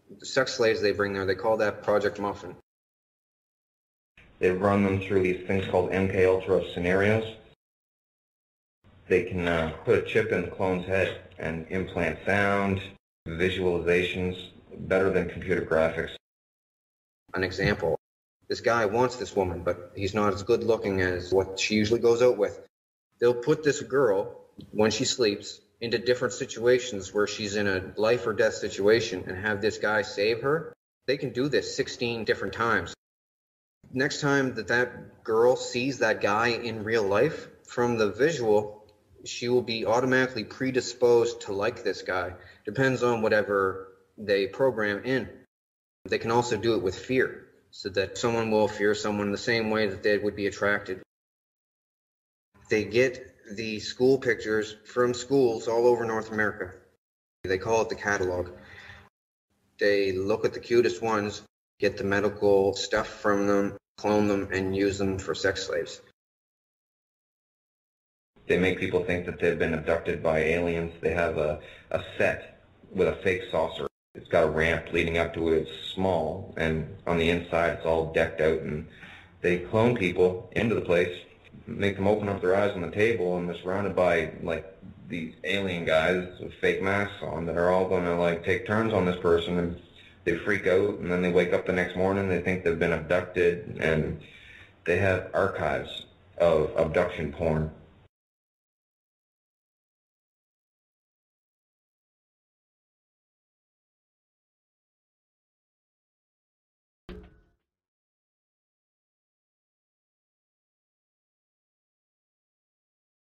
The sex slaves they bring there, they call that Project Muffin. They run them through these things called MKUltra scenarios. They can put a chip in the clone's head and implant sound, visualizations, better than computer graphics. An example, this guy wants this woman, but he's not as good looking as what she usually goes out with. They'll put this girl, when she sleeps, into different situations where she's in a life or death situation and have this guy save her. They can do this 16 different times. Next time that girl sees that guy in real life, from the visual, she will be automatically predisposed to like this guy. Depends on whatever they program in. They can also do it with fear, so that someone will fear someone the same way that they would be attracted. They get the school pictures from schools all over North America. They call it the catalog. They look at the cutest ones, get the medical stuff from them, clone them, and use them for sex slaves. They make people think that they've been abducted by aliens. They have a set with a fake saucer. It's got a ramp leading up to it. It's small, and on the inside it's all decked out, and they clone people into the place, make them open up their eyes on the table, and they're surrounded by like these alien guys with fake masks on that are all going to like take turns on this person, and they freak out, and then they wake up the next morning, they think they've been abducted, and they have archives of abduction porn.